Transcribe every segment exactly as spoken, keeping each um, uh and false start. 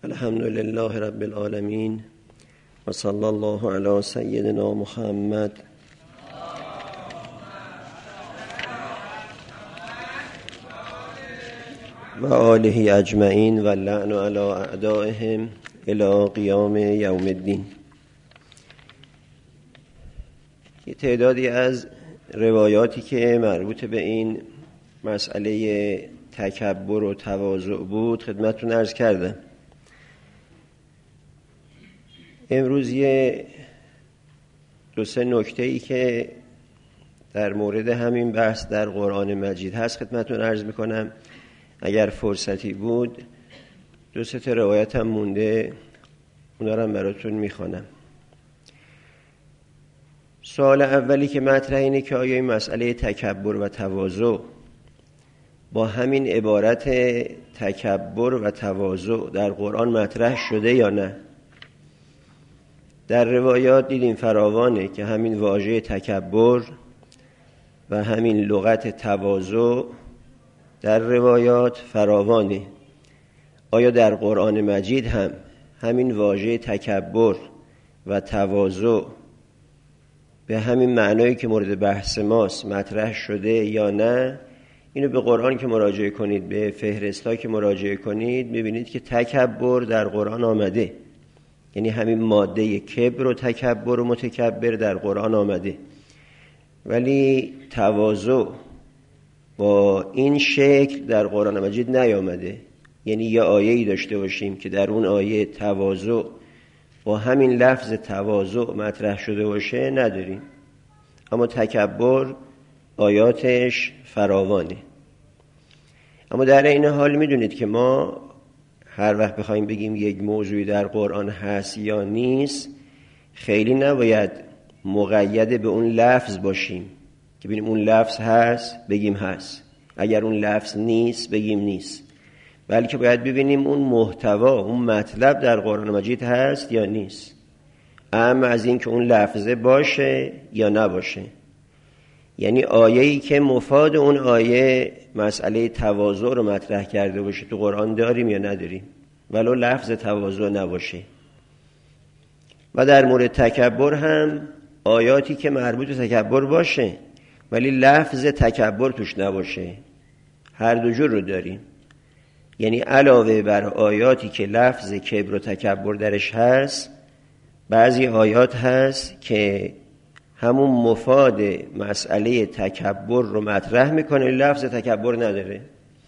الحمد لله رب العالمین و صلی الله علی سیدنا محمد و آله اجمعین و لعن علی اعدائهم الی قیام یوم الدین. یه تعدادی از روایاتی که مربوط به این مسئله تکبر و تواضع بود خدمتتون عرض کردم. امروز یه دو سه نکته‌ای که در مورد همین بحث در قرآن مجید هست خدمتتون عرض میکنم. اگر فرصتی بود دو سه تا روایت هم مونده، اونا رو هم براتون میخوانم. سوال اولی که مطرح اینه که آیا این مسئله تکبر و تواضع با همین عبارت تکبر و تواضع در قرآن مطرح شده یا نه؟ در روایات دیدیم فراوانه که همین واژه تکبر و همین لغت تواضع در روایات فراوانه. آیا در قرآن مجید هم همین واژه تکبر و تواضع به همین معنایی که مورد بحث ماست مطرح شده یا نه؟ اینو به قرآن که مراجعه کنید، به فهرست‌ها که مراجعه کنید، می‌بینید که تکبر در قرآن آمده. یعنی همین ماده کبر و تکبر و متکبر در قرآن آمده، ولی تواضع با این شکل در قرآن مجید نیامده. یعنی یه آیه‌ای داشته باشیم که در اون آیه تواضع با همین لفظ تواضع مطرح شده باشه نداریم، اما تکبر آیاتش فراوانه. اما در این حال میدونید که ما هر وقت بخوایم بگیم یک موضوعی در قرآن هست یا نیست، خیلی نباید مقید به اون لفظ باشیم که ببینیم اون لفظ هست بگیم هست، اگر اون لفظ نیست بگیم نیست، بلکه باید ببینیم اون محتوا، اون مطلب در قرآن مجید هست یا نیست، اما از این که اون لفظه باشه یا نباشه. یعنی آیه‌ای که مفاد اون آیه مسئله تواضع رو مطرح کرده باشه تو قرآن داریم یا نداریم، ولو لفظ تواضع نباشه. و در مورد تکبر هم آیاتی که مربوط به تکبر باشه ولی لفظ تکبر توش نباشه، هر دو جور رو داریم. یعنی علاوه بر آیاتی که لفظ کبر و تکبر درش هست، بعضی آیات هست که همون مفاد مسئله تکبر رو مطرح میکنه، لفظ تکبر نداره.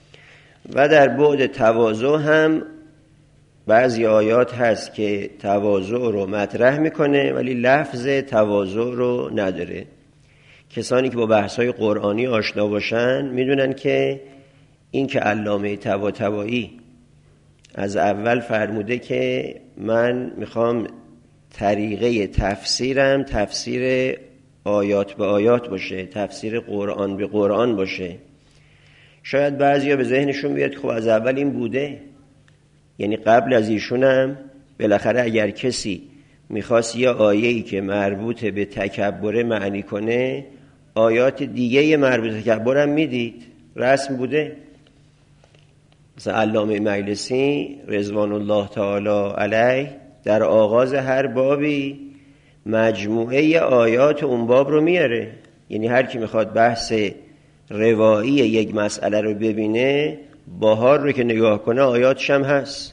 و در بعد تواضع هم بعضی آیات هست که تواضع رو مطرح میکنه ولی لفظ تواضع رو نداره. کسانی که با بحث‌های قرآنی آشنا باشن میدونن که این که علامه طباطبایی از اول فرموده که من میخوام طریقه تفسیرم تفسیر آیات به آیات باشه، تفسیر قرآن به قرآن باشه. شاید بعضیا به ذهنشون بیاد خب از اول این بوده، یعنی قبل از ایشونم بالاخره اگر کسی میخواست یه آیه‌ای که مربوط به تکبر معنی کنه، آیات دیگه مربوط به تکبر هم میدید، رسم بوده. مثلا علامه مجلسی رضوان الله تعالی علیه در آغاز هر بابی مجموعه آیات اون باب رو میاره. یعنی هر کی میخواد بحث روایی یک مسئله رو ببینه، بهار رو که نگاه کنه آیاتش هم هست.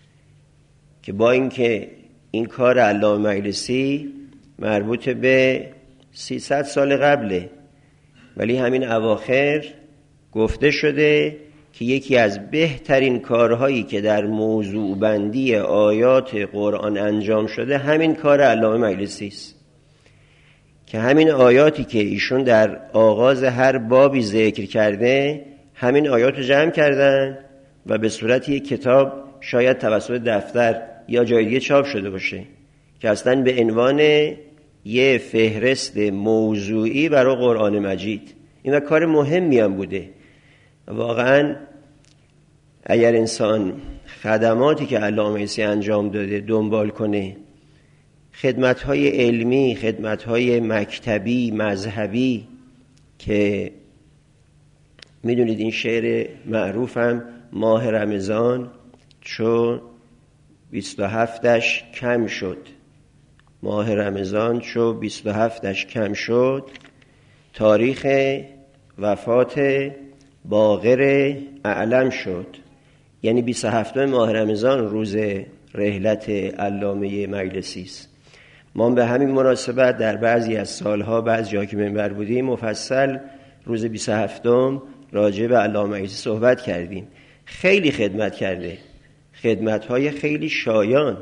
که با اینکه این کار علامه مجلسی مربوط به سیصد سال قبله، ولی همین اواخر گفته شده که یکی از بهترین کارهایی که در موضوع بندی آیات قرآن انجام شده همین کار علامه مجلسی است، که همین آیاتی که ایشون در آغاز هر بابی ذکر کرده همین آیات رو جمع کردن و به صورت یک کتاب، شاید توسط دفتر یا جای دیگه چاپ شده باشه، که اصلا به عنوان یه فهرست موضوعی برای قرآن مجید. این کار مهمی هم بوده. واقعا اگر انسان خدماتی که علامه مجلسی انجام داده دنبال کنه، خدمت‌های علمی، خدمت‌های مکتبی، مذهبی، که میدونید این شعر معروفم ماه رمضان چون بیست و هفتش کم شد. ماه رمضان چو بیست و هفتش کم شد، تاریخ وفات باقر اعلم شد. یعنی بیست و هفتم ماه رمضان روز رحلت علامه مجلسی است. ما به همین مناسبت در بعضی از سالها بعضی جا که منبر بودیم مفصل روز بیست و هفتم راجع به علامه مجلسی صحبت کردیم. خیلی خدمت کرده، خدمت‌های خیلی شایان،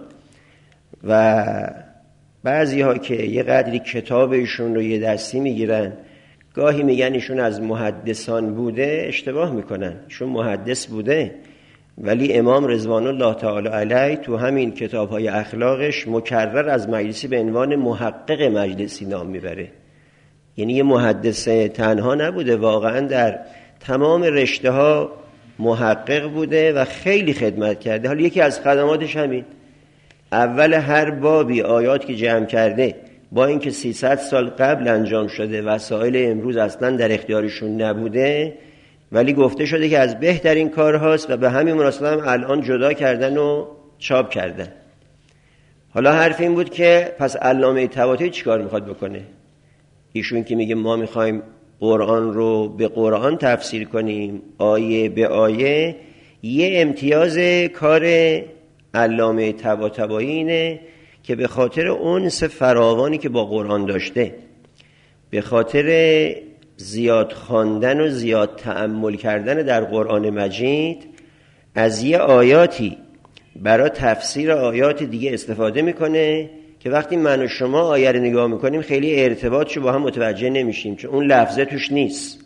و بعضی ها که یه قدری کتاب ایشون رو یه دستی میگیرن، گاهی میگن ایشون از محدثان بوده، اشتباه میکنن. ایشون محدث بوده، ولی امام رضوان الله تعالی علیه تو همین کتاب‌های اخلاقش مکرر از مجلسی به عنوان محقق مجلسی نام میبره. یعنی یه محدث تنها نبوده، واقعا در تمام رشته ها محقق بوده و خیلی خدمت کرده. حالا یکی از خدماتش همین، اول هر بابی آیات که جمع کرده، با اینکه سیصد سال قبل انجام شده، وسایل امروز اصلا در اختیارشون نبوده، ولی گفته شده که از بهترین کارهاست و به همین مناسبت هم الان جدا کردن و چاپ کردن. حالا حرف این بود که پس علامه طباطبایی چیکار میخواد بکنه؟ ایشون که میگه ما میخوایم قرآن رو به قرآن تفسیر کنیم، آیه به آیه، یه امتیاز کار علامه طباطبایی اینه که به خاطر انس فراوانی که با قرآن داشته، به خاطر زیاد خواندن و زیاد تأمل کردن در قرآن مجید، از یه آیاتی برای تفسیر آیات دیگه استفاده میکنه که وقتی من و شما آیه رو نگاه میکنیم خیلی ارتباطشو با هم متوجه نمیشیم، چون اون لفظه توش نیست.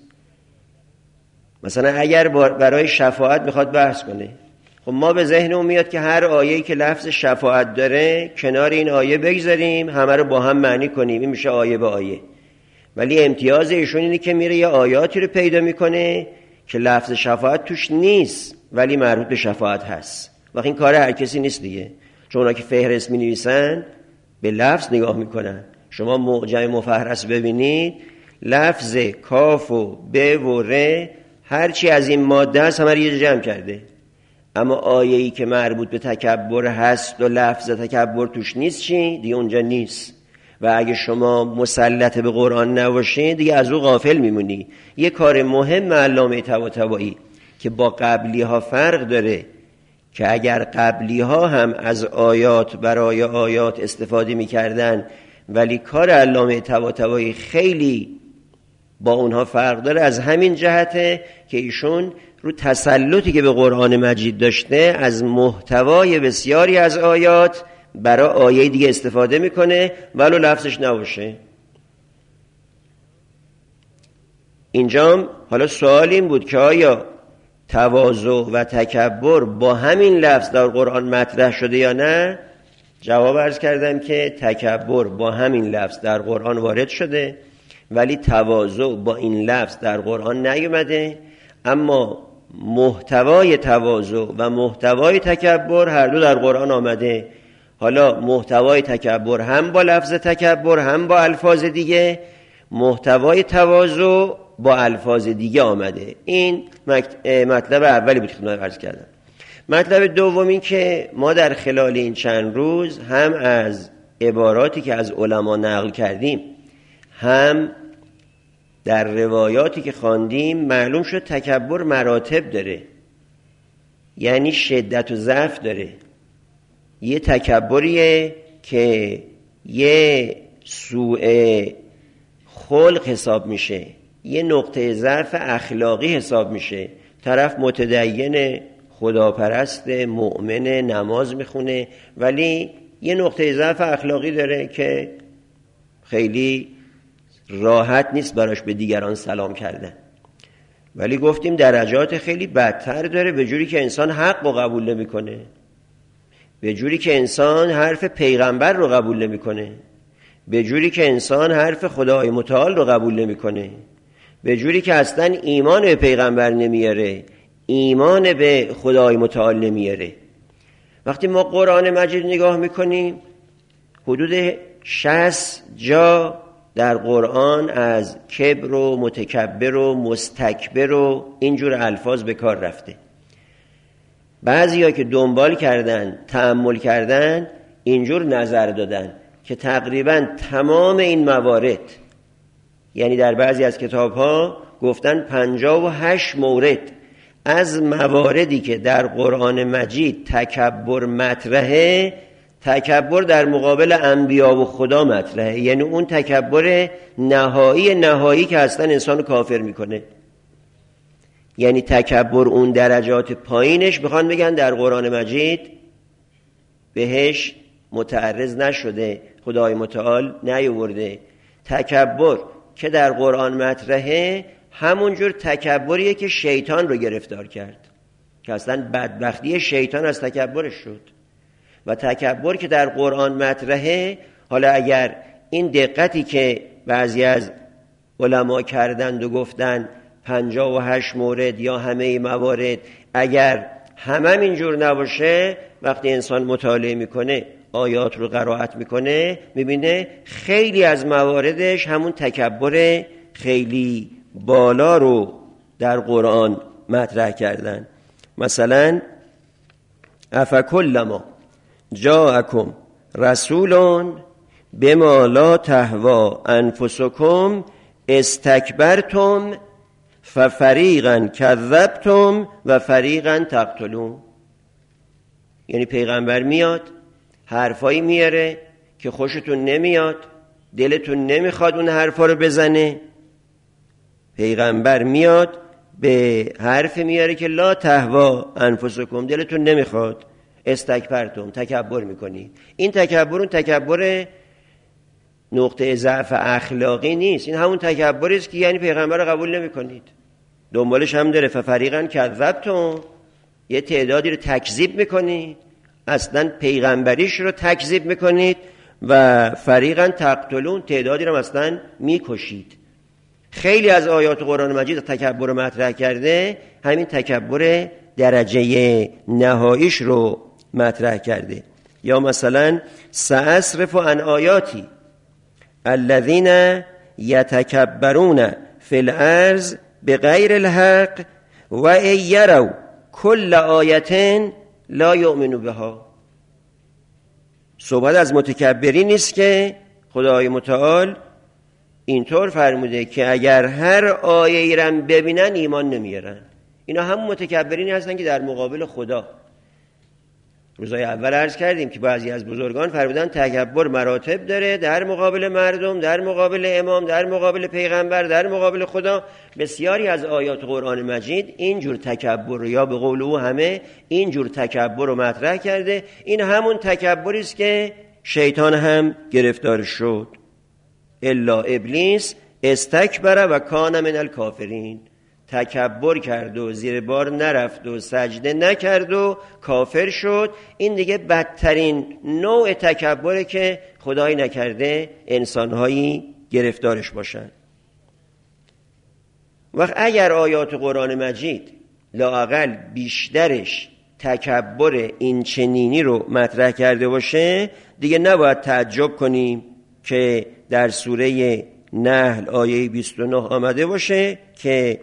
مثلا اگر برای شفاعت میخواد بحث کنه، خب ما به ذهنمون میاد که هر آیه‌ای که لفظ شفاعت داره کنار این آیه بگذاریم، همه رو با هم معنی کنیم، این میشه آیه به آیه. ولی امتیاز ایشون اینه که میره یه آیاتی رو پیدا میکنه که لفظ شفاعت توش نیست ولی مربوط به شفاعت هست. وقتی این کار هر کسی نیست دیگه، چون اونا که فهرست می‌نویسن به لفظ نگاه میکنن. شما معجم مفهرس ببینید، لفظ کاف و ب و ر هرچی از این ماده است همه رو یه جمع کرده. اما آیه‌ای که مربوط به تکبر هست و لفظ تکبر توش نیست چی؟ دیگه اونجا نیست. و اگه شما مسلط به قرآن نباشید دیگه از او غافل میمونی. یه کار مهم علامه طباطبایی که با قبلی ها فرق داره، که اگر قبلی ها هم از آیات برای آیات استفاده میکردن، ولی کار علامه طباطبایی خیلی با اونها فرق داره از همین جهته که ایشون رو تسلطی که به قرآن مجید داشته از محتوای بسیاری از آیات برای آیه دیگه استفاده میکنه ولو لفظش نباشه. اینجام حالا سوال این بود که آیا تواضع و تکبر با همین لفظ در قرآن مطرح شده یا نه؟ جواب عرض کردم که تکبر با همین لفظ در قرآن وارد شده، ولی تواضع با این لفظ در قرآن نیومده. اما محتوای تواضع و محتوای تکبر هر دو در قرآن آمده. حالا محتوای تکبر هم با لفظ تکبر هم با الفاظ دیگه، محتوای تواضع با الفاظ دیگه آمده. این مطلب اولی بود که خدمت عرض کردم. مطلب دومی که ما در خلال این چند روز هم از عباراتی که از علما نقل کردیم، هم در روایاتی که خواندیم معلوم شد تکبر مراتب داره، یعنی شدت و ضعف داره. یه تکبریه که یه سوء خلق حساب میشه، یه نقطه ضعف اخلاقی حساب میشه. طرف متدین، خداپرست، مؤمن، نماز میخونه، ولی یه نقطه ضعف اخلاقی داره که خیلی راحت نیست براش به دیگران سلام کردن. ولی گفتیم درجات خیلی بدتر داره، به جوری که انسان حق رو قبول نمیکنه، به جوری که انسان حرف پیغمبر رو قبول نمیکنه، به جوری که انسان حرف خدای متعال رو قبول نمیکنه، به جوری که اصلا ایمان به پیغمبر نمیاره، ایمان به خدای متعال نمیاره. وقتی ما قرآن مجید نگاه میکنیم، حدود شصت جا در قرآن از کبر و متکبر و مستکبر و اینجور الفاظ به کار رفته. بعضیا که دنبال کردن، تأمل کردن، اینجور نظر دادن که تقریبا تمام این موارد، یعنی در بعضی از کتاب‌ها گفتن پنجاه و هشت مورد از مواردی که در قرآن مجید تکبر مطرحه، تکبر در مقابل انبیا و خدا مطرحه، یعنی اون تکبر نهایی نهایی که اصلا انسان کافر میکنه. یعنی تکبر اون درجات پایینش بخوان بگن در قرآن مجید بهش متعرض نشده، خدای متعال نیاورده. تکبر که در قرآن مطرحه همونجور تکبریه که شیطان رو گرفتار کرد، که اصلا بدبختی شیطان از تکبرش شد. و تکبر که در قرآن مطرحه، حالا اگر این دقتی که بعضی از علما کردند و گفتن پنجاه و هشت مورد یا همه موارد، اگر همه اینجور نباشه، وقتی انسان مطالعه میکنه، آیات رو قرائت میکنه، میبینه خیلی از مواردش همون تکبر خیلی بالا رو در قرآن مطرح کردن. مثلا افکلما جاءکم رسول بما لا تهوی انفسکم استکبرتم ففریقا کذبتم و فریقا تقتلون. یعنی پیغمبر میاد حرفایی میاره که خوشتون نمیاد، دلتون نمیخواد اون حرفا رو بزنه. پیغمبر میاد به حرف میاره که لا تهوی انفسکم، دلتون نمیخواد، استکبرتم، تکبر میکنی. این تکبر اون تکبر نقطه ضعف اخلاقی نیست، این همون تکبری است که یعنی پیغمبر رو قبول نمیکنید. دنبالش هم داره ففریقا کذبتم، یه تعدادی رو تکذیب میکنید، اصلا پیغمبریش رو تکذیب میکنید، و فریقا تقتلون، تعدادی رو اصلا میکشید. خیلی از آیات قرآن مجید تکبر رو مطرح کرده، همین تکبر درجه نهاییش رو مطرح کرده. یا مثلا سأصرف عن آیاتی الذین یتکبرون فی الارض بغیر الحق و ان یروا کل آیة لا یؤمنوا بها. صحبت از متکبری نیست که خدای متعال اینطور فرموده که اگر هر آیه‌ای را ببینن ایمان نمیارن. اینا هم متکبرین هستن که در مقابل خدا. روزای اول عرض کردیم که بعضی از بزرگان فرمودن تکبر مراتب داره، در مقابل مردم، در مقابل امام، در مقابل پیغمبر، در مقابل خدا. بسیاری از آیات قرآن مجید اینجور تکبر رو، یا به قول او همه اینجور تکبر رو مطرح کرده. این همون تکبری است که شیطان هم گرفتار شد. الا ابلیس استکبر و کان من الکافرین، تکبر کرد و زیر بار نرفت و سجده نکرد و کافر شد. این دیگه بدترین نوع تکبره که خدای نکرده انسانهایی گرفتارش باشن. وقت اگر آیات قرآن مجید لااقل بیشترش تکبر این چنینی رو مطرح کرده باشه، دیگه نباید تعجب کنیم که در سوره نحل آیه بیست و نه آمده باشه که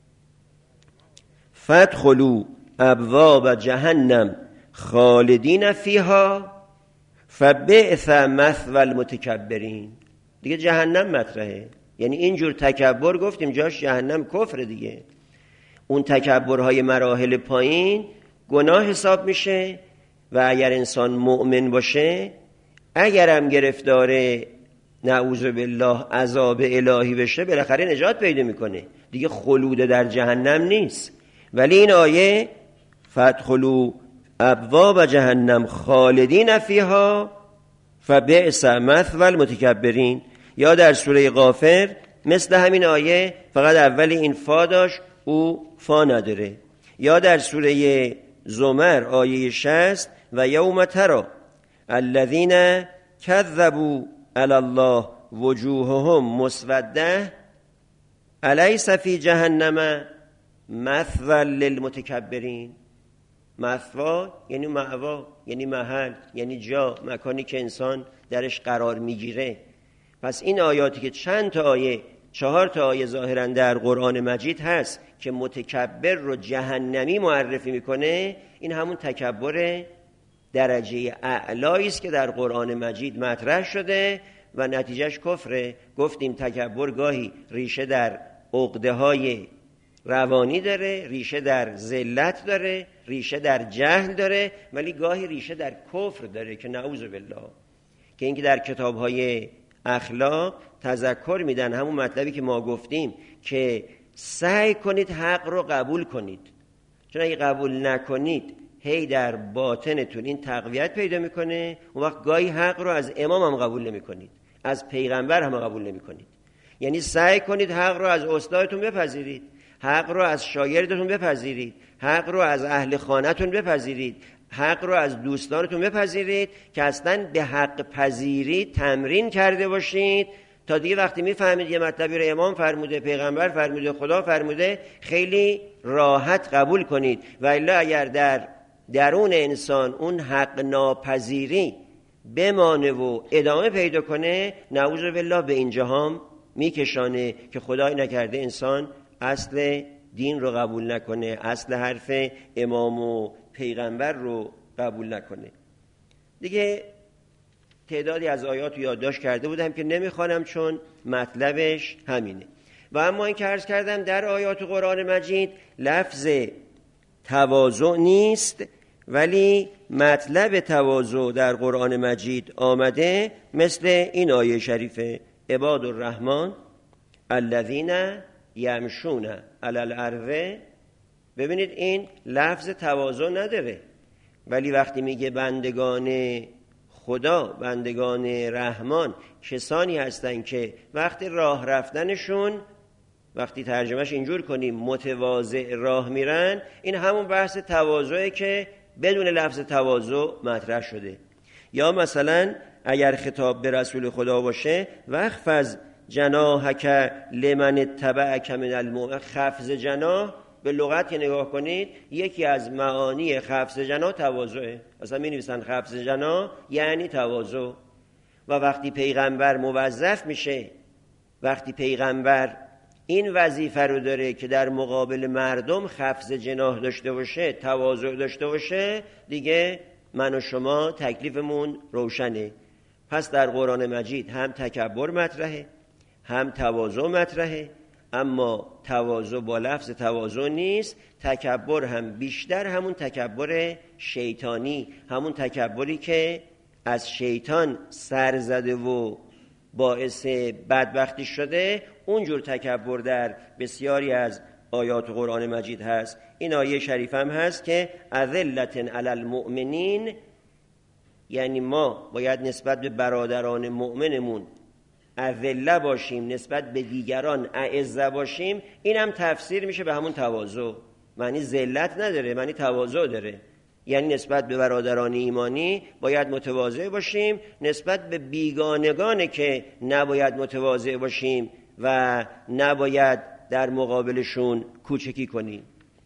فادخلوا ابواب جهنم خالدین فیها فبئس مثوى المتکبرین. دیگه جهنم مطرحه، یعنی اینجور تکبر گفتیم جاش جهنم کفر دیگه. اون تکبرهای مراحل پایین گناه حساب میشه، و اگر انسان مؤمن باشه، اگرم گرفتار نعوذ بالله عذاب الهی بشه، بالاخره نجات پیدا میکنه، دیگه خلود در جهنم نیست. ولی این آیه فادخلوا ابواب جهنم خالدین فیها فبئس مثوى المتکبرین، یا در سوره غافر مثل همین آیه، فقط اول این فا داشت، او فا نداره. یا در سوره زمر آیه شصت و یوم تری الذین کذبوا علی الله وجوههم مسوده الیس فی جهنم مثوى للمتکبرین. مثوى یعنی مأوا، یعنی محل، یعنی جا، مکانی که انسان درش قرار میگیره. پس این آیاتی که چند تا آیه چهار تا آیه ظاهرا در قرآن مجید هست که متکبر رو جهنمی معرفی میکنه. این همون تکبر درجه اعلایی است که در قرآن مجید مطرح شده و نتیجهش کفره. گفتیم تکبر گاهی ریشه در عقده‌های روانی داره، ریشه در ذلت داره، ریشه در جهل داره، ولی گاهی ریشه در کفر داره که نعوذ بالله. که اینکه در کتاب‌های اخلاق تذکر میدن همون مطلبی که ما گفتیم که سعی کنید حق رو قبول کنید، چون اگه قبول نکنید هی در باطنتون این تقویت پیدا میکنه. اون وقت گاهی حق رو از امام هم قبول نمیکنید، از پیغمبر هم قبول نمیکنید. یعنی سعی کنید حق رو از استادتون بپذیرید، حق رو از شاگردتون بپذیرید، حق رو از اهل خانه‌تون بپذیرید، حق رو از دوستانتون بپذیرید که اصلا به حق پذیری تمرین کرده باشید تا دیگه وقتی میفهمید یه مطلبی رو امام فرموده، پیغمبر فرموده، خدا فرموده، خیلی راحت قبول کنید. و الا اگر در درون انسان اون حق ناپذیری بمانه و ادامه پیدا کنه، نعوذ بالله به این جهان میکشانه که خدای نکرده انسان اصل دین رو قبول نکنه، اصل حرف امام و پیغمبر رو قبول نکنه. دیگه تعدادی از آیات رو یادداشت کرده بودم که نمیخوانم چون مطلبش همینه. و اما این که عرض کردم در آیات قرآن مجید لفظ تواضع نیست، ولی مطلب تواضع در قرآن مجید آمده، مثل این آیه شریفه عباد الرحمن الذین یمشون علی الارض. ببینید این لفظ تواضع نداره، ولی وقتی میگه بندگان خدا، بندگان رحمان کسانی هستن که وقتی راه رفتنشون، وقتی ترجمهش اینجور کنیم متواضع راه میرن، این همون بحث تواضعه که بدون لفظ تواضع مطرح شده. یا مثلا اگر خطاب به رسول خدا باشه واخفض جناحک لمن اتبعک من المؤمنین، خفض جناح به لغت که نگاه کنید یکی از معانی خفض جناح تواضعه. مثلا می نویسن خفض جناح یعنی تواضع. و وقتی پیغمبر موظف میشه، وقتی پیغمبر این وظیفه رو داره که در مقابل مردم خفض جناح داشته باشه، تواضع داشته باشه، دیگه من و شما تکلیفمون روشنه. پس در قرآن مجید هم تکبر مطرحه، هم تواضع مطرحه، اما تواضع با لفظ تواضع نیست. تکبر هم بیشتر همون تکبر شیطانی، همون تکبری که از شیطان سر زده و باعث بدبختی شده، اونجور تکبر در بسیاری از آیات قرآن مجید هست. این آیه شریف هم هست که اذلة علی المؤمنین، یعنی ما باید نسبت به برادران مؤمنمون اذله باشیم، نسبت به دیگران اعزه باشیم. این هم تفسیر میشه به همون تواضع. معنی ذلت نداره، معنی تواضع داره. یعنی نسبت به برادران ایمانی باید متواضع باشیم، نسبت به بیگانگان که نباید متواضع باشیم و نباید در مقابلشون کوچکی کنیم.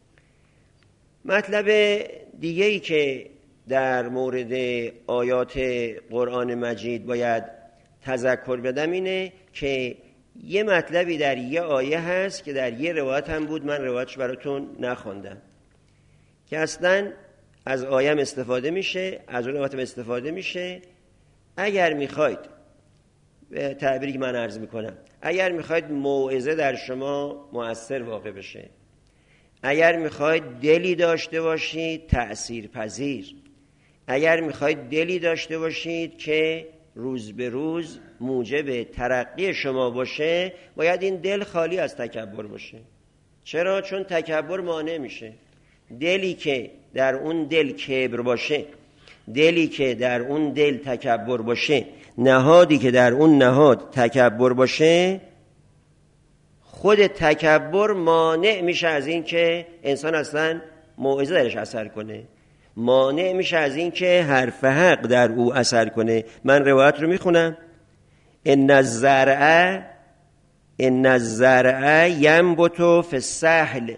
مطلب دیگه‌ای که در مورد آیات قرآن مجید باید تذکر بدم اینه که یه مطلبی در یه آیه هست که در یه روایت هم بود، من روایتش براتون نخوندم، که اصلا از آیه استفاده میشه، از اون روایت استفاده میشه. اگر میخواید، به تعبیری که من عرض میکنم، اگر میخواید موعظه در شما مؤثر واقع بشه، اگر میخواید دلی داشته باشید تأثیر پذیر، اگر میخواید دلی داشته باشید که روز به روز موجب ترقی شما باشه، باید این دل خالی از تکبر باشه. چرا؟ چون تکبر مانع میشه. دلی که در اون دل کبر باشه، دلی که در اون دل تکبر باشه، نهادی که در اون نهاد تکبر باشه، خود تکبر مانع میشه از این که انسان اصلا موعظه درش اثر کنه، مانع میشه از این که حرف حق در او اثر کنه. من روایت رو میخونم: ان الزرع ان الزرع ینبت فی السهل،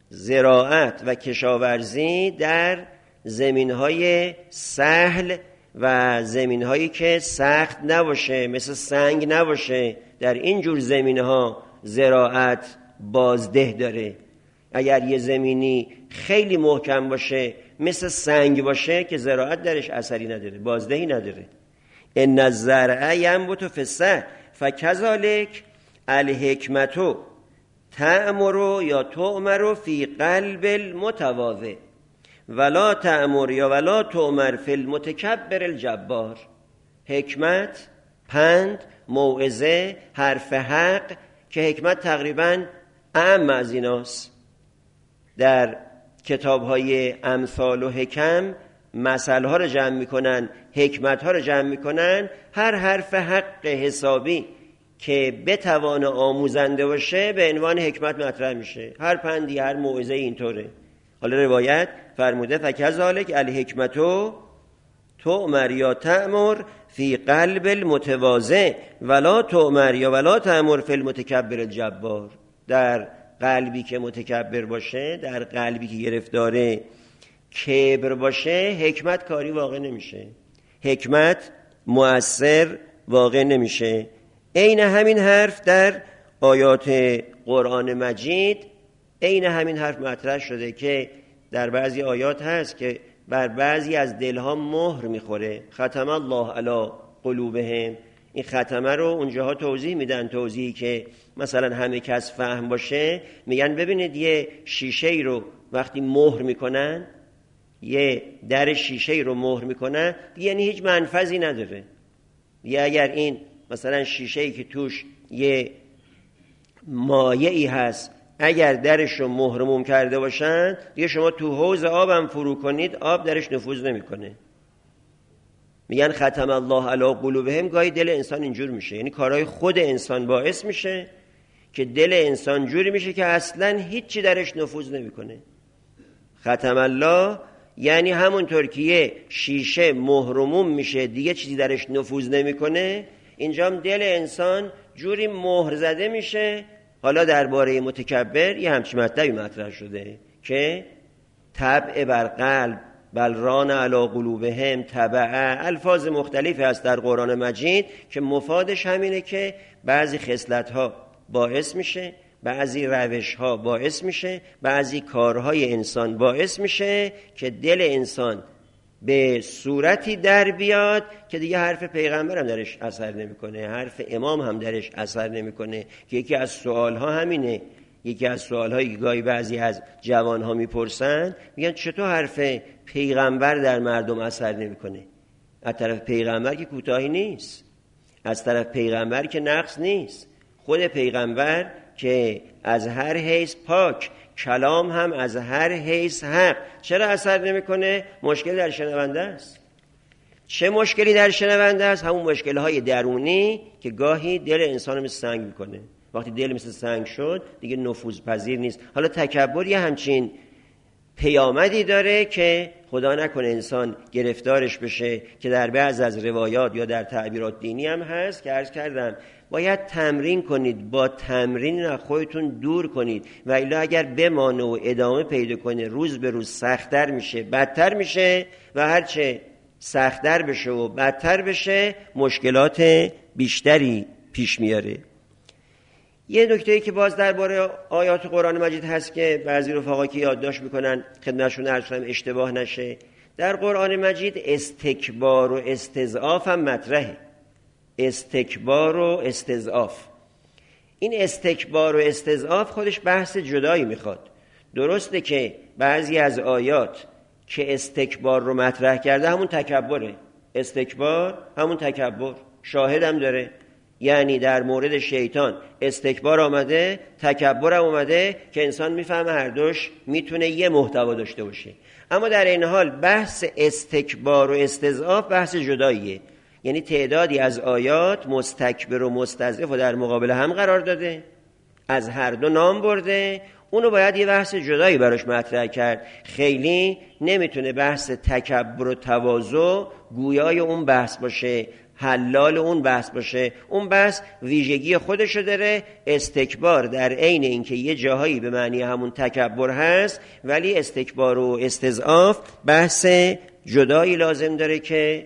زراعت و کشاورزی در زمینهای سهل و زمین هایی که سخت نباشه، مثل سنگ نباشه. در این جور زمین ها زراعت بازده داره. اگر یه زمینی خیلی محکم باشه، مثل سنگ باشه، که زراعت درش اثری نداره، بازدهی نداره. ان الزرع ینبت فی الصحراء فکذلک الحکمت تأمر یا تؤمر فی قلب المتواضع ولا تأمر یا ولا تؤمر فی المتکبر الجبار. حکمت، پند، موعظه، حرف حق، که حکمت تقریباً اعم از ایناست. در کتاب‌های امثال و حکم مثل ها رو جمع میکنن، حکمت ها رو جمع میکنن. هر حرف حق حسابی که بتوانه آموزنده باشه به عنوان حکمت مطرح میشه. هر پندی، هر موعظه اینطوره. حالا روایت فرموده فکذلک الحکمت تؤمر یا تأمر فی قلب المتواضع ولا تؤمر یا ولا تأمر فی المتکبر الجبار. در قلبی که متکبر باشه، در قلبی که گرفتاره کبر باشه، حکمت کاری واقع نمیشه، حکمت مؤثر واقع نمیشه. عین همین حرف در آیات قرآن مجید، عین همین حرف مطرح شده که در بعضی آیات هست که بر بعضی از دلها مهر میخوره. ختم الله علی قلوبهم. این ختمه رو اونجاها توضیح میدن، توضیحی که مثلا همه کس فهم باشه. میگن ببینید یه شیشه ای رو وقتی مهر میکنن، یه در شیشه ای رو مهر میکنن، یعنی هیچ منفذی نداره. یا اگر این مثلا شیشه ای که توش یه مایعی هست، اگر درش رو مهرموم کرده باشن، دیگه شما تو حوض آبم فرو کنید، آب درش نفوذ نمیکنه. میگن ختم الله علی قلوبهم. گاهی دل انسان اینجور میشه، یعنی کارهای خود انسان باعث میشه که دل انسان جوری میشه که اصلا هیچی درش نفوذ نمیکنه. ختم الله یعنی همونطور که یه شیشه مهرموم میشه، دیگه چیزی درش نفوذ نمیکنه، اینجا هم دل انسان جوری مهر زده میشه. حالا درباره متکبر یه همچین مطلبی مطرح شده که طبع بر قلب بل ران علی قلوبهم طبعه. الفاظ مختلفی هست در قرآن مجید که مفادش همینه که بعضی خصلت‌ها باعث میشه، بعضی روش‌ها باعث میشه، بعضی کارهای انسان باعث میشه که دل انسان به صورتی در بیاد که دیگه حرف پیغمبر هم درش اثر نمیکنه، حرف امام هم درش اثر نمیکنه. که یکی از سوالها همینه. یکی از سوالهایی که گاهی بعضی از جوانها میپرسن، میگن چطور حرف پیغمبر در مردم اثر نمیکنه؟ از طرف پیغمبر که کوتاهی نیست، از طرف پیغمبر که نقص نیست. خود پیغمبر که از هر حیث پاک، کلام هم از هر حیث حق، چرا اثر نمیکنه؟ مشکل در شنونده است. چه مشکلی در شنونده است؟ همون مشکل‌های درونی که گاهی دل انسان مثل سنگ میکنه. وقتی دل مثل سنگ شد دیگه نفوذ پذیر نیست. حالا تکبر یه همچین پیامدی داره که خدا نکنه انسان گرفتارش بشه، که در بعض از روایات یا در تعبیرات دینی هم هست که عرض کردم باید تمرین کنید، با تمرین خودتون دور کنید، و الا اگر بمانه و ادامه پیدا کنه روز به روز سخت‌تر میشه، بدتر میشه، و هرچه سخت‌تر بشه و بدتر بشه مشکلات بیشتری پیش میاره. یه نکته‌ای که باز درباره آیات قرآن مجید هست که بعضی رفقا که یادداشت میکنن خدمتشون عرض کنم اشتباه نشه، در قرآن مجید استکبار و استضعاف هم مطرحه. استکبار و استضعاف، این استکبار و استضعاف خودش بحث جدایی میخواد. درسته که بعضی از آیات که استکبار رو مطرح کرده همون تکبره، استکبار همون تکبر، شاهدم داره. یعنی در مورد شیطان استکبار آمده، تکبر هم آمده، که انسان میفهمه هر دوش میتونه یه محتوا داشته باشه. اما در این حال بحث استکبار و استضعاف بحث جداییه. یعنی تعدادی از آیات مستکبر و مستضعف و در مقابل هم قرار داده، از هر دو نام برده، اونو باید یه بحث جدایی براش مطرح کرد. خیلی نمیتونه بحث تکبر و تواضع گویای اون بحث باشه، حلال اون بحث باشه. اون بحث ویژگی خودشو داره. استکبار در عین اینکه یه جاهایی به معنی همون تکبر هست، ولی استکبار و استضعاف بحث جدایی لازم داره که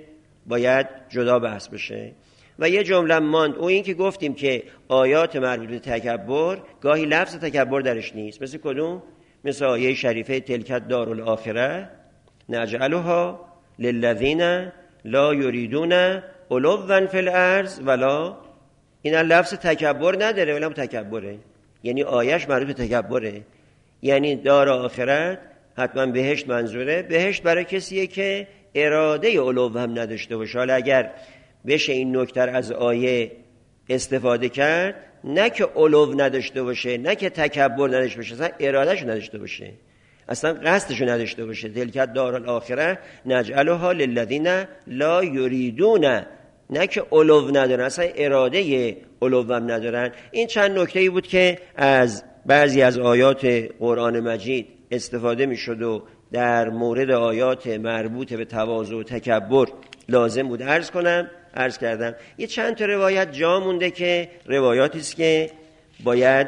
باید جدا بحث بشه. و یه جمله ماند، او این که گفتیم که آیات مربوط به تکبر گاهی لفظ تکبر درش نیست. مثل کدوم؟ مثل آیه شریفه تلکت دارالآخره نجعلها للذین لا یریدون علوا فی الارض ولا، این لفظ تکبر نداره ولی هم تکبره، یعنی آیش مربوط به تکبره. یعنی دار آخرت حتما بهشت منظوره، بهشت برای کسیه که اراده علو هم نداشته باشه. حالا اگر بشه این نکته از آیه استفاده کرد، نه که علو نداشته باشه، نه که تکبر نداشته باشه، اصلا ارادهشو نداشته باشه، اصلا قصدشو نداشته باشه. تلکت دارالآخره نجعلها للذین لا یریدون، نه که علو ندارن، اصلا اراده علو هم ندارن. این چند نکته‌ای بود که از بعضی از آیات قرآن مجید استفاده میشد و در مورد آیات مربوط به تواضع و تکبر لازم بود عرض کنم، عرض کردم. یه چند تا روایت جا مونده که روایاتی است که باید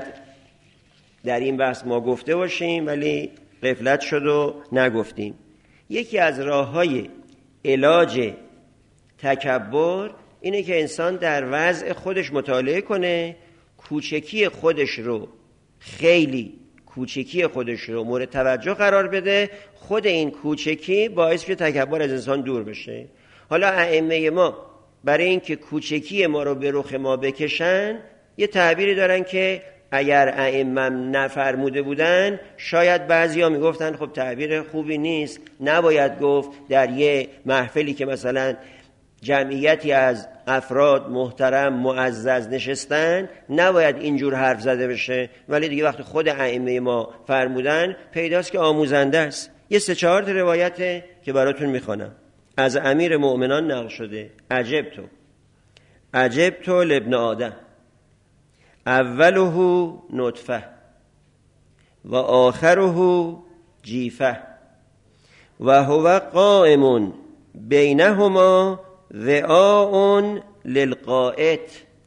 در این بحث ما گفته باشیم ولی غفلت شد و نگفتیم. یکی از راه‌های علاج تکبر اینه که انسان در وضع خودش مطالعه کنه، کوچکی خودش رو، خیلی کوچکی خودش رو مورد توجه قرار بده. خود این کوچکی باعث میشه تکبر از انسان دور بشه. حالا ائمه ما برای اینکه کوچکی ما رو به رخ ما بکشن یه تعبیری دارن که اگر ائمه نفرموده بودن شاید بعضیا میگفتن خب تعبیر خوبی نیست، نباید گفت در یه محفلی که مثلا جمعیتی از افراد محترم معزز نشستن نباید اینجور حرف زده بشه. ولی دیگه وقتی خود ائمه ما فرمودن پیداست که آموزنده است. یه سه چهار تا روایت که براتون میخوانم از امیر مؤمنان نقل شده. عجبتو عجبتو لابن آدم اوله نطفه و آخره جیفه و هو قائم بینهما وعاء للقائت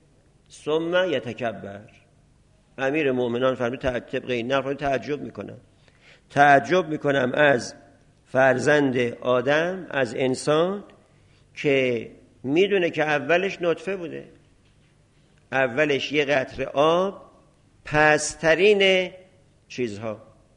ثم یتکبر. امیر مؤمنان فرمود طبق این نقل تعجب میکنم تعجب میکنم از فرزند آدم، از انسان که میدونه که اولش نطفه بوده، اولش یه قطره آب، پسترین چیزها،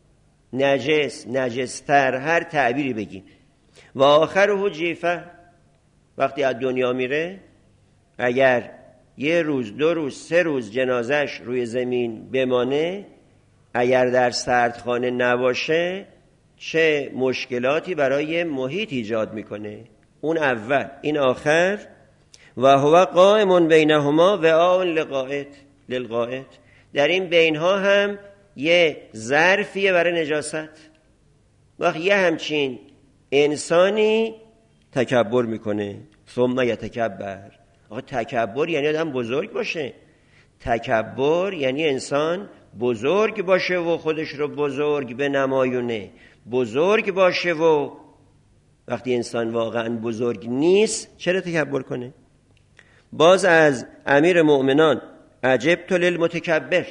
نجس، نجستر، هر تعبیری بگیم. و آخره جیفه، وقتی از دنیا میره اگر یه روز دو روز سه روز جنازش روی زمین بمانه، اگر در سردخانه نباشه چه مشکلاتی برای محیط ایجاد میکنه. اون اول، این آخر. و هو قائم بینهما وعاء للقائت للقائت، در این بینها هم یه ظرفیه برای نجاست. وقت یه همچین انسانی تکبر میکنه ثم یتکبر. آقا تکبر یعنی آدم بزرگ باشه، تکبر یعنی انسان بزرگ باشه و خودش رو بزرگ بنمایونه، بزرگ باشه و وقتی انسان واقعا بزرگ نیست چرا تکبر کنه؟ باز از امیر مؤمنان عجبت للمتکبر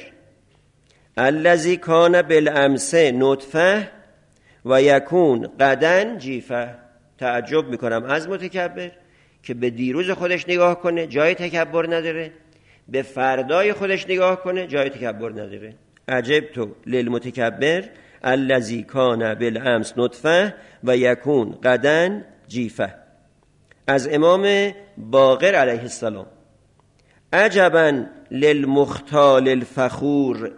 الذی کان بالامس نطفه و یکون غدا جیفه. تعجب میکنم از متکبر که به دیروز خودش نگاه کنه جای تکبر نداره، به فردای خودش نگاه کنه جای تکبر نداره. عجبت للمتکبر الذی کان بالامس نطفه و یکون غدا جیفه. از امام باقر علیه السلام عجبا للمختال الفخور،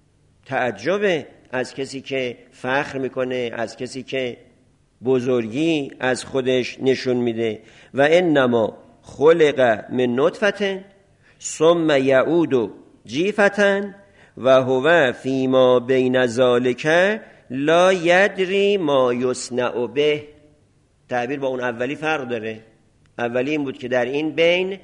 تعجب از کسی که فخر میکنه، از کسی که بزرگی از خودش نشون میده. و انما خلق من نطفه ثم یعود جیفه و هو فیما بین ذالک لا یدری ما یصنع به. تعبیر با اون اولی فرق داره. اولی این بود که در این بین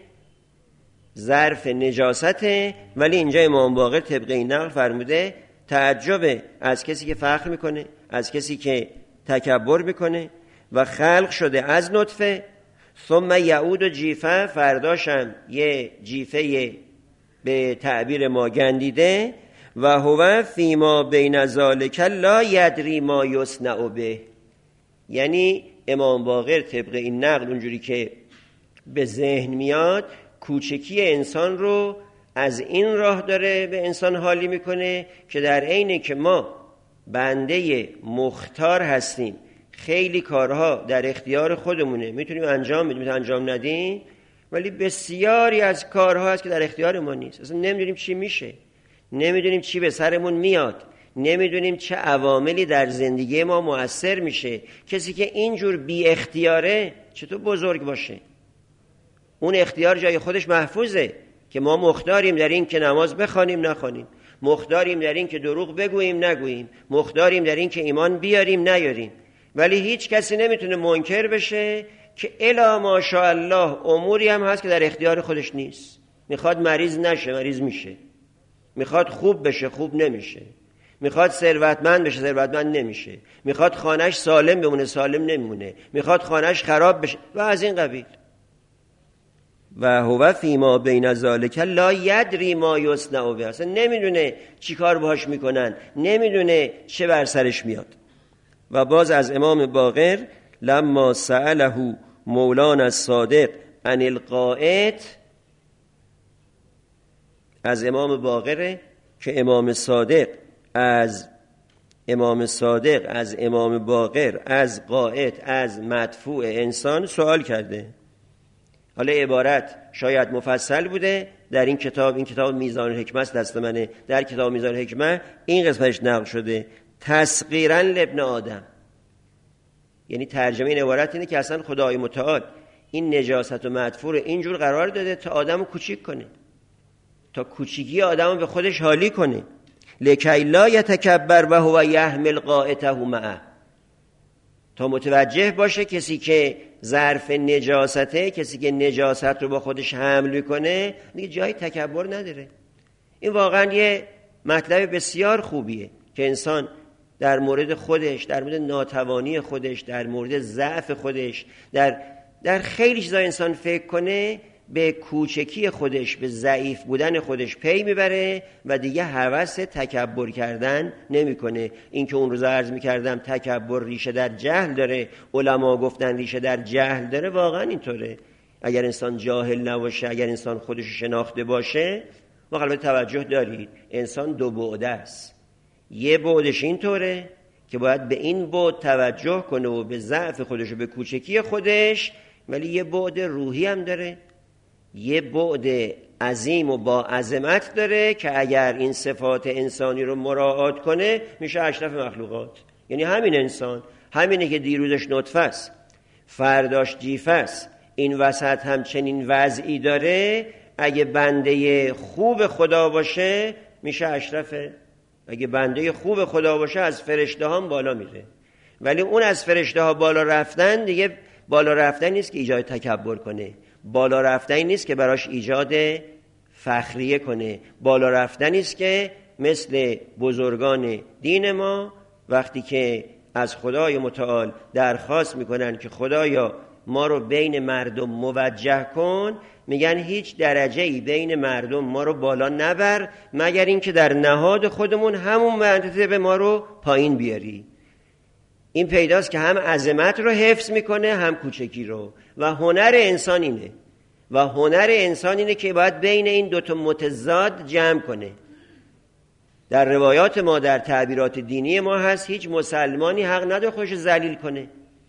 ظرف نجاسته، ولی اینجا امام باقر طبق این نقل فرموده تعجب از کسی که فخر میکنه، از کسی که تکبر میکنه. و خلق شده از نطفه ثم یعود و جیفه، فرداشم یه جیفه به تعبیر ما گندیده. و هو فیما بین ذالک لا یدری ما یصنع به، یعنی امام باقر طبق این نقل اونجوری که به ذهن میاد کوچکی انسان رو از این راه داره به انسان حالی میکنه که در عینی که ما بنده مختار هستیم، خیلی کارها در اختیار خودمونه، میتونیم انجام بدیم، میتونیم انجام ندیم، ولی بسیاری از کارها هست که در اختیار ما نیست. اصلا نمیدونیم چی میشه، نمیدونیم چی به سرمون میاد، نمیدونیم چه عواملی در زندگی ما مؤثر میشه. کسی که اینجور بی اختیاره چطور بزرگ باشه؟ اون اختیار جای خودش محفوظه که ما مختاریم در این که نماز بخوانیم نخوانیم، مختاریم در این که دروغ بگوییم نگوییم، مختاریم در این که ایمان بیاریم نیاریم. ولی هیچ کسی نمیتونه منکر بشه که الا ماشاءالله اموری هم هست که در اختیار خودش نیست. میخواد مریض نشه، مریض میشه. میخواد خوب بشه، خوب نمیشه. میخواد ثروتمند بشه، ثروتمند نمیشه. میخواد خانه‌اش سالم بمونه، سالم نمیمونه. میخواد خانه‌اش خراب بشه و از این قبیل. و هو فیما بین ذالک لا یدری ما یصنع به، اصلا نمیدونه چی کار باهاش میکنن، نمیدونه چه بر سرش میاد. و باز از امام باقر لما سأله مولانا الصادق عن القائد، از امام باقره که امام صادق از امام صادق از امام باقر از قائد از مدفوع انسان سوال کرده. حالا عبارت شاید مفصل بوده در این کتاب، این کتاب میزان الحکمت دست منه، در کتاب میزان الحکمت این قسمتش نقل شده تسغیرا لابن آدم. یعنی ترجمه این عبارت اینه که اصلا خدای متعال این نجاست و مدفوع اینجور قرار داده تا آدمو کوچیک کنه، تا کوچیکی آدمو به خودش حالی کنه. لکی لا یتکبر و هو یحمل قائته معه، تا متوجه باشه کسی که ظرف نجاسته، کسی که نجاست رو با خودش حمل میکنه دیگه جای تکبر نداره. این واقعا یه مطلب بسیار خوبیه که انسان در مورد خودش، در مورد ناتوانی خودش، در مورد ضعف خودش، در در خیلی چیزا انسان فکر کنه، به کوچکی خودش، به ضعیف بودن خودش پی میبره و دیگه هوس تکبر کردن نمیکنه. این که اون روز عرض میکردم تکبر ریشه در جهل داره، علما گفتن ریشه در جهل داره، واقعا اینطوره. اگر انسان جاهل نباشه، اگر انسان خودش شناخته باشه، واقعا توجه دارید انسان دو بعده است. یه بعدش اینطوره که باید به این بعد توجه کنه و به ضعف خودش و به کوچکی خودش، ولی یه بعد روحی هم داره، یه بعد عظیم و با عظمت داره که اگر این صفات انسانی رو مراعات کنه میشه اشرف مخلوقات. یعنی همین انسان، همینه که دیروزش نطفه است، فرداش جیفه است، این وسط هم چنین وضعی داره، اگه بنده خوب خدا باشه میشه اشرفه. اگه بنده خوب خدا باشه از فرشته هم بالا میره. ولی اون از فرشته ها بالا رفتن دیگه بالا رفتن نیست که ایجاد تکبر کنه، بالا رفتنی نیست که براش ایجاد فخریه کنه، بالا رفتنی است که مثل بزرگان دین ما وقتی که از خدای متعال درخواست میکنن که خدایا ما رو بین مردم موجه کن، میگن هیچ درجه‌ای بین مردم ما رو بالا نبر مگر اینکه در نهاد خودمون همون منطقه به ما رو پایین بیاری. این پیداست که هم عظمت رو حفظ میکنه هم کوچکی رو. و هنر انسان اینه و هنر انسان اینه که باید بین این دوتا متضاد جمع کنه. در روایات ما، در تعبیرات دینی ما هست هیچ مسلمانی حق نداره خودش ذلیل کنه.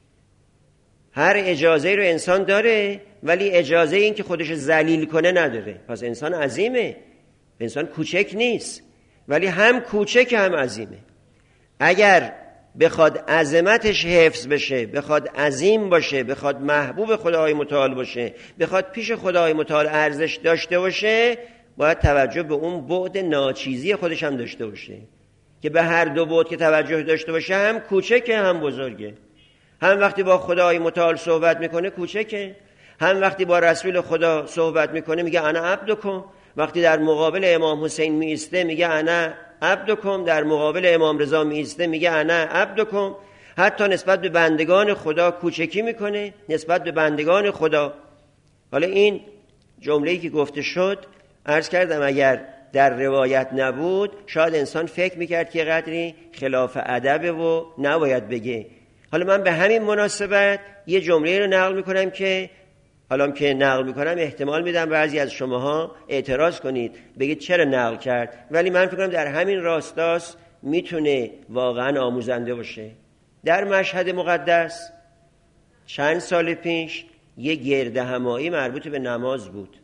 هر اجازه رو انسان داره ولی اجازه این که خودش ذلیل کنه نداره. پس انسان عظیمه، انسان کوچک نیست، ولی هم کوچک هم عظیمه. اگر بخواد عظمتش حفظ بشه، بخواد عظیم باشه، بخواد محبوب خدای متعال باشه، بخواد پیش خدای متعال ارزش داشته باشه، باید توجه به اون بعد ناچیزی خودش هم داشته باشه که به هر دو بعد که توجه داشته باشه هم کوچکه هم بزرگه. هم وقتی با خدای متعال صحبت میکنه کوچکه، هم وقتی با رسول خدا صحبت میکنه میگه انا عبدکم، وقتی در مقابل امام حسین میسته میگه انا عبدکم، در مقابل امام رضا میسته میگه انا عبدکم. حتی نسبت به بندگان خدا کوچکی میکنه، نسبت به بندگان خدا. حالا این جمله‌ای که گفته شد عرض کردم اگر در روایت نبود شاید انسان فکر میکرد که قدری خلاف ادبه و نباید بگه. حالا من به همین مناسبت یه جمله رو نقل میکنم که حالا که نقل میکنم احتمال میدم بعضی از شماها اعتراض کنید بگید چرا نقل کرد، ولی من فکر کنم در همین راستاست میتونه واقعا آموزنده باشه. در مشهد مقدس چند سال پیش یه گرد همایی مربوط به نماز بود.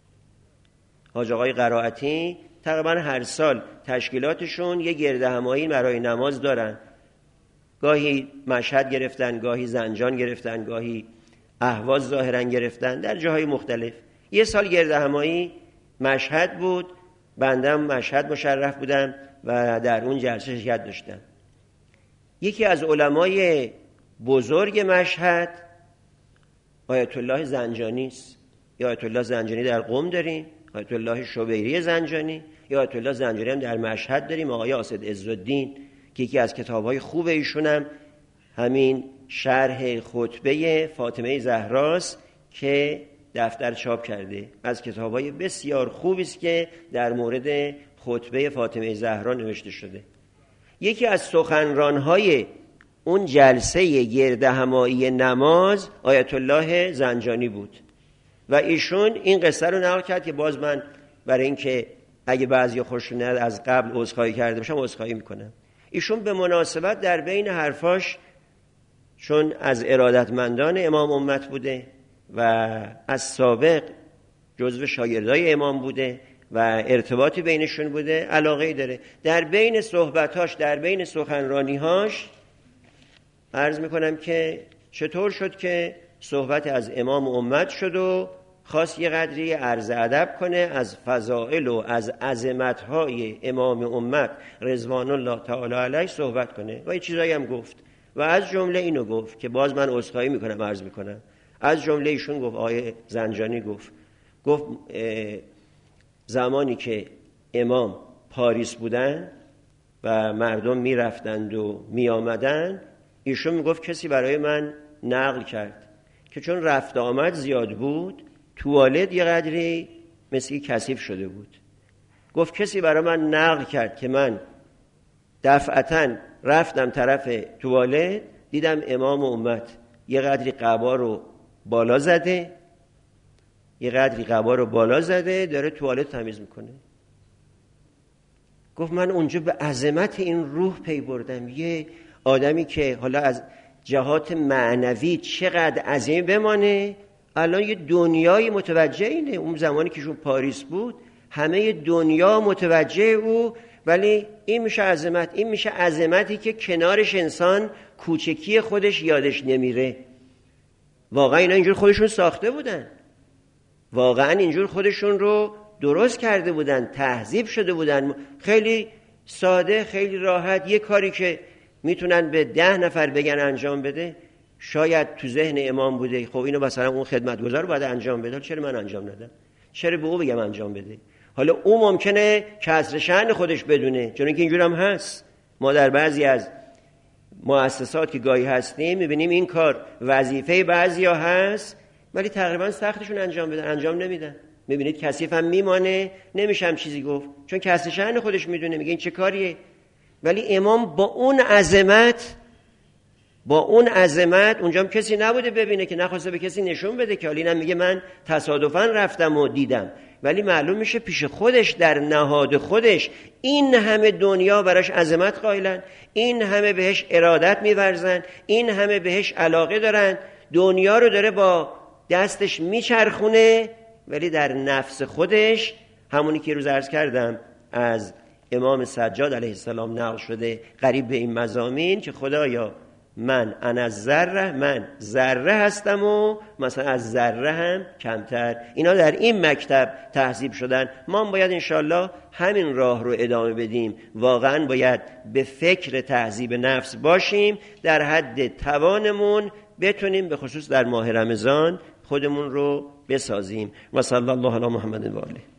حاج آقای قرائتی تقریبا هر سال تشکیلاتشون یه گرد همایی برای نماز دارن. گاهی مشهد گرفتن، گاهی زنجان گرفتن، گاهی اهواز ظاهرا گرفتن، در جاهای مختلف. یه سال گرد همایی مشهد بود، بندم مشهد مشرف بودم و در اون جلسه شرکت داشتم. یکی از علمای بزرگ مشهد آیت الله زنجانی است. یا آیت الله زنجانی در قم داریم، آیت الله شبیری زنجانی، یا آیت الله زنجانی هم در مشهد داریم. آقای اسد عزالدین که یکی از کتاب‌های خوب ایشون هم همین شرح خطبه فاطمه زهراست که دفتر چاپ کرده. از کتاب‌های بسیار خوبی است که در مورد خطبه فاطمه زهرا نوشته شده. یکی از سخنران‌های اون جلسه گرد همایی نماز آیت الله زنجانی بود و ایشون این قصه رو نقل کرد که باز من برای اینکه اگه بعضی خوششون نیاد از قبل عذرخواهی کرده باشم عذرخواهی میکنم. ایشون به مناسبت در بین حرفاش، چون از ارادتمندان امام امت بوده و از سابق جزو شاگردای امام بوده و ارتباطی بینشون بوده، علاقه‌ای داره، در بین صحبتاش، در بین سخنرانی‌هاش عرض میکنم که چطور شد که صحبت از امام امت شد و خواست یه قدری عرض ادب کنه از فضائل و از عظمت‌های امام امت رضوان الله تعالی علیه صحبت کنه و یه چیزایی هم گفت و از جمله اینو گفت که باز من عذرخواهی میکنم عرض میکنم. از جمله ایشون گفت، آقای زنجانی گفت گفت زمانی که امام پاریس بودن و مردم میرفتند و میآمدند، ایشون میگفت کسی برای من نقل کرد که چون رفت آمد زیاد بود توالت یه قدری مثل کثیف شده بود. گفت کسی برای من نقل کرد که من دفعتاً رفتم طرف توالت دیدم امام امت یه قدری قبا رو بالا زده یه قدری قبا رو بالا زده داره توالت تمیز میکنه. گفت من اونجا به عظمت این روح پی بردم، یه آدمی که حالا از جهات معنوی چقدر عظیم بمانه، الان یه دنیای متوجه اینه. اون زمانی که شون پاریس بود همه دنیا متوجه او، ولی این میشه عظمت. این میشه عظمتی که کنارش انسان کوچکی خودش یادش نمیره. واقعا اینا اینجور خودشون ساخته بودن، واقعا اینجور خودشون رو درست کرده بودن، تهذیب شده بودن. خیلی ساده، خیلی راحت، یه کاری که میتونن به ده نفر بگن انجام بده شاید تو ذهن امام بوده خب اینو مثلا اون خدمتگزار باید انجام بده، چرا من انجام ندم، چرا به او بگم انجام بده. حالا او ممکنه کسر شأن خودش بدونه، چون اینکه اینجور هم هست. ما در بعضی از مؤسسات که گاهی هستیم میبینیم این کار وظیفه بعضیا هست ولی تقریبا سختشون انجام بدن، انجام نمیدن. میبینید کثیف هم میمانه، نمیشم چیزی گفت چون کسر شأن خودش میدونه، میگه این چه کاریه. ولی امام با اون عظمت با اون عظمت اونجا هم کسی نبوده ببینه که نخواسته به کسی نشون بده که حالا اینم میگه من تصادفاً رفتم و دیدم، ولی معلوم میشه پیش خودش در نهاد خودش این همه دنیا براش عظمت قائلن، این همه بهش ارادت میورزن، این همه بهش علاقه دارن، دنیا رو داره با دستش میچرخونه، ولی در نفس خودش همونی که روز عرض کردم از امام سجاد علیه السلام نقل شده قریب به این مضامین که خدایا من انا ذره، من ذره هستم و مثلا از ذره هم کمتر. اینا در این مکتب تهذیب شدن. ما هم باید انشالله همین راه رو ادامه بدیم. واقعا باید به فکر تهذیب نفس باشیم، در حد توانمون بتونیم به خصوص در ماه رمضان خودمون رو بسازیم. و صلی الله علی محمد و آله.